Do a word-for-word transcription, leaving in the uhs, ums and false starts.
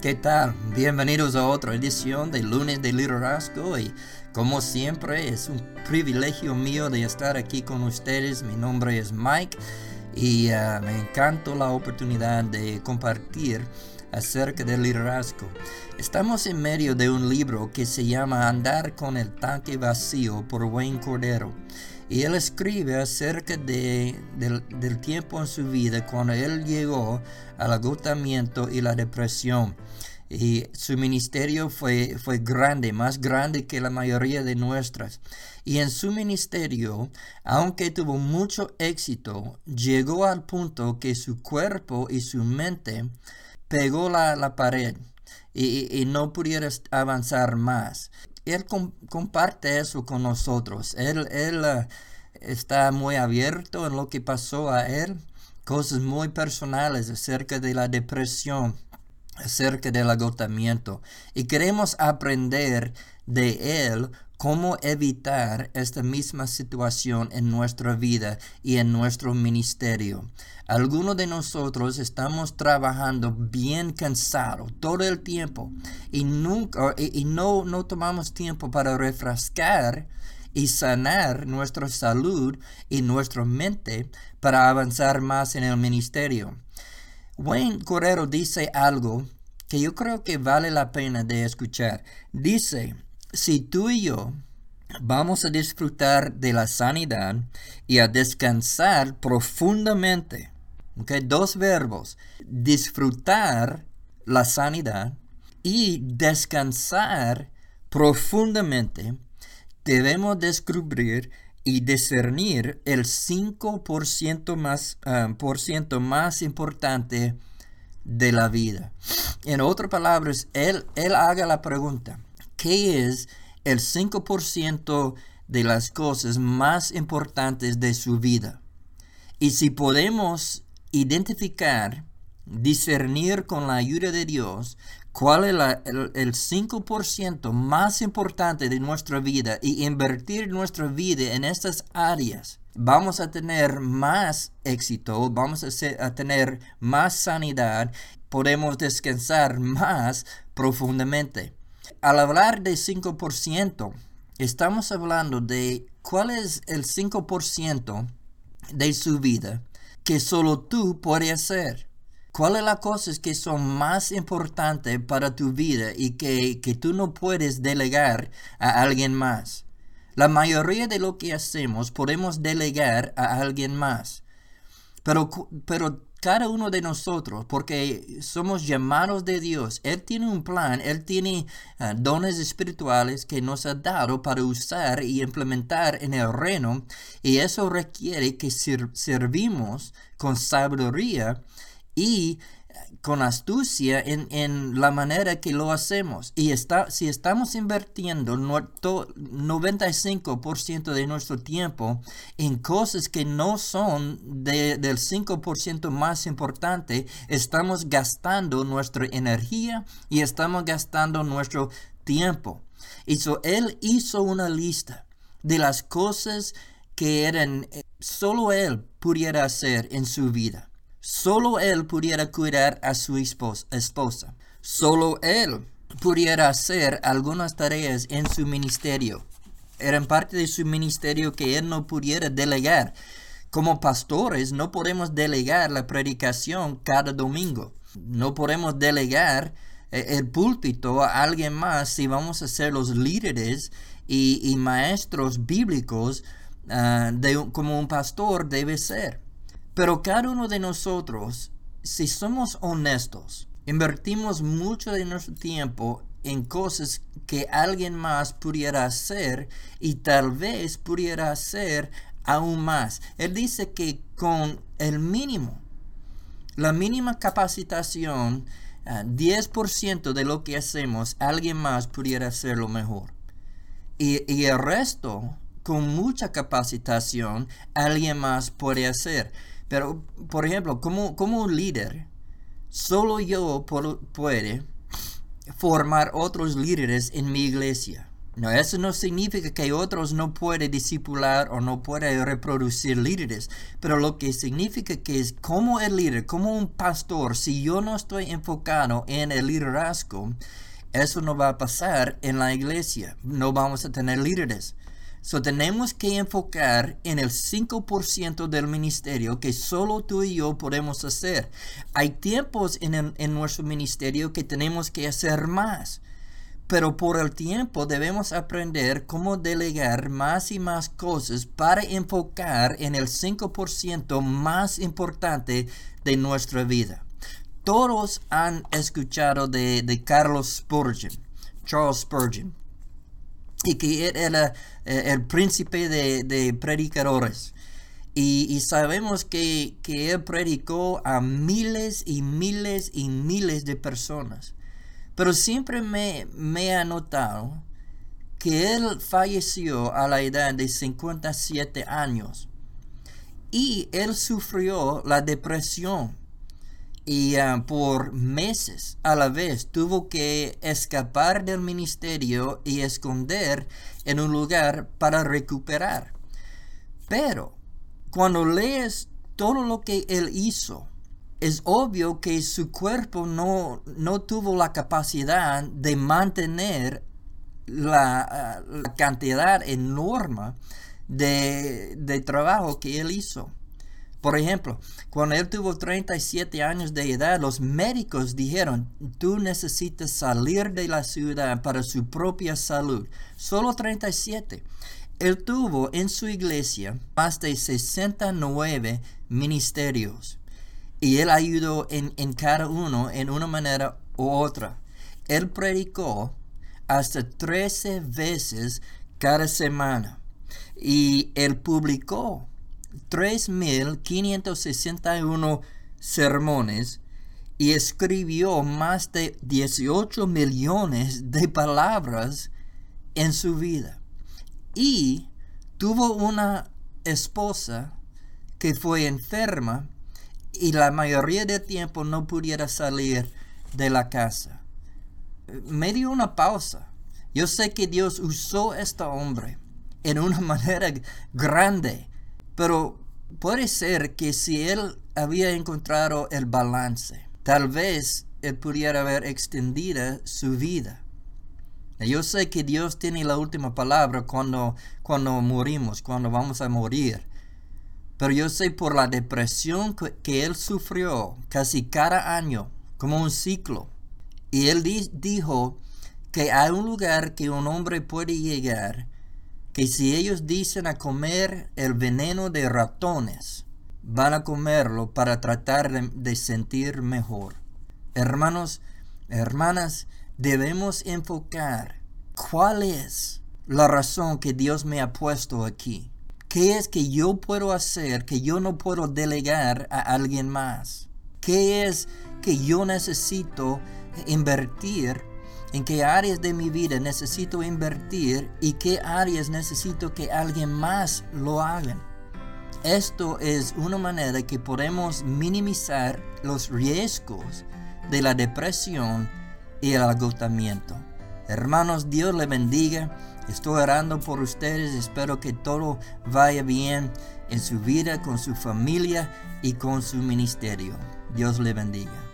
¿Qué tal? Bienvenidos a otra edición de Lunes de Liderazgo y como siempre es un privilegio mío de estar aquí con ustedes. Mi nombre es Mike y uh, me encanta la oportunidad de compartir acerca del liderazgo. Estamos en medio de un libro que se llama Andar con el tanque vacío por Wayne Cordeiro. Y él escribe acerca de, del, del tiempo en su vida cuando él llegó al agotamiento y la depresión. Y su ministerio fue, fue grande, más grande que la mayoría de nuestras. Y en su ministerio, aunque tuvo mucho éxito, llegó al punto que su cuerpo y su mente pegó la, la pared y, y no pudiera avanzar más. Él com- comparte eso con nosotros. Él, él uh, está muy abierto en lo que pasó a él, cosas muy personales acerca de la depresión, acerca del agotamiento. Y queremos aprender de él cómo evitar esta misma situación en nuestra vida y en nuestro ministerio. Algunos de nosotros estamos trabajando bien cansados todo el tiempo y, nunca, y, y no, no tomamos tiempo para refrescar y sanar nuestra salud y nuestra mente para avanzar más en el ministerio. Wayne Cordeiro dice algo que yo creo que vale la pena de escuchar. Dice, si tú y yo vamos a disfrutar de la sanidad y a descansar profundamente, okay, dos verbos, disfrutar la sanidad y descansar profundamente, debemos descubrir y discernir el cinco por ciento más, uh, por ciento más importante de la vida. En otras palabras, él, él haga la pregunta, ¿qué es el cinco por ciento de las cosas más importantes de su vida? Y si podemos identificar, discernir con la ayuda de Dios, cuál es la, el, el cinco por ciento más importante de nuestra vida y invertir nuestra vida en estas áreas, vamos a tener más éxito, vamos a, ser, a tener más sanidad, podemos descansar más profundamente. Al hablar de cinco por ciento, estamos hablando de cuál es el cinco por ciento de su vida que solo tú puedes hacer. ¿Cuáles son las cosas que son más importantes para tu vida y que, que tú no puedes delegar a alguien más? La mayoría de lo que hacemos podemos delegar a alguien más. Pero, pero cada uno de nosotros, porque somos llamados de Dios, Él tiene un plan, Él tiene uh, dones espirituales que nos ha dado para usar y implementar en el reino, y eso requiere que sir- servimos con sabiduría y con astucia en, en la manera que lo hacemos. Y está, si estamos invirtiendo noventa y cinco por ciento de nuestro tiempo en cosas que no son de, del cinco por ciento más importante, estamos gastando nuestra energía y estamos gastando nuestro tiempo. Y so, él hizo una lista de las cosas que eran, solo él pudiera hacer en su vida. Solo él pudiera cuidar a su esposa. Solo él pudiera hacer algunas tareas en su ministerio. Eran parte de su ministerio que él no pudiera delegar. Como pastores no podemos delegar la predicación cada domingo. No podemos delegar eh, el púlpito a alguien más si vamos a ser los líderes y, y maestros bíblicos uh, de, como un pastor debe ser. Pero cada uno de nosotros, si somos honestos, invertimos mucho de nuestro tiempo en cosas que alguien más pudiera hacer y tal vez pudiera hacer aún más. Él dice que con el mínimo, la mínima capacitación, uh, diez por ciento de lo que hacemos, alguien más pudiera hacerlo mejor. Y, y el resto, con mucha capacitación, alguien más puede hacer. Pero, por ejemplo, como, como un líder, solo yo puedo, puede formar otros líderes en mi iglesia. No, eso no significa que otros no pueden discipular o no pueden reproducir líderes, pero lo que significa que es como el líder, como un pastor, si yo no estoy enfocado en el liderazgo, eso no va a pasar en la iglesia. No vamos a tener líderes. So, tenemos que enfocar en el cinco por ciento del ministerio que solo tú y yo podemos hacer. Hay tiempos en, el, en nuestro ministerio que tenemos que hacer más. Pero por el tiempo debemos aprender cómo delegar más y más cosas para enfocar en el cinco por ciento más importante de nuestra vida. Todos han escuchado de, de Carlos Spurgeon, Charles Spurgeon, y que él era eh, el príncipe de, de predicadores. Y, y sabemos que, que él predicó a miles y miles y miles de personas. Pero siempre me, me ha notado que él falleció a la edad de cincuenta y siete años. Y él sufrió la depresión. Y uh, por meses a la vez tuvo que escapar del ministerio y esconder en un lugar para recuperar. Pero cuando lees todo lo que él hizo, es obvio que su cuerpo no, no tuvo la capacidad de mantener la, uh, la cantidad enorme de, de trabajo que él hizo. Por ejemplo, cuando él tuvo treinta y siete años de edad, los médicos dijeron, tú necesitas salir de la ciudad para su propia salud. Solo treinta y siete. Él tuvo en su iglesia más de sesenta y nueve ministerios. Y él ayudó en, en cada uno en una manera u otra. Él predicó hasta trece veces cada semana. Y él publicó tres mil quinientos sesenta y uno sermones y escribió más de dieciocho millones de palabras en su vida. Y tuvo una esposa que fue enferma y la mayoría del tiempo no pudiera salir de la casa. Me dio una pausa. Yo sé que Dios usó a este hombre en una manera grande. Pero puede ser que si él había encontrado el balance, tal vez él pudiera haber extendido su vida. Yo sé que Dios tiene la última palabra cuando, cuando morimos, cuando vamos a morir. Pero yo sé por la depresión que, que él sufrió casi cada año, como un ciclo. Y él di, dijo que hay un lugar que un hombre puede llegar que si ellos dicen a comer el veneno de ratones, van a comerlo para tratar de, de sentir mejor. Hermanos, hermanas, debemos enfocar cuál es la razón que Dios me ha puesto aquí. ¿Qué es que yo puedo hacer que yo no puedo delegar a alguien más? ¿Qué es que yo necesito invertir? ¿En qué áreas de mi vida necesito invertir y qué áreas necesito que alguien más lo haga? Esto es una manera que podemos minimizar los riesgos de la depresión y el agotamiento. Hermanos, Dios les bendiga. Estoy orando por ustedes. Espero que todo vaya bien en su vida, con su familia y con su ministerio. Dios les bendiga.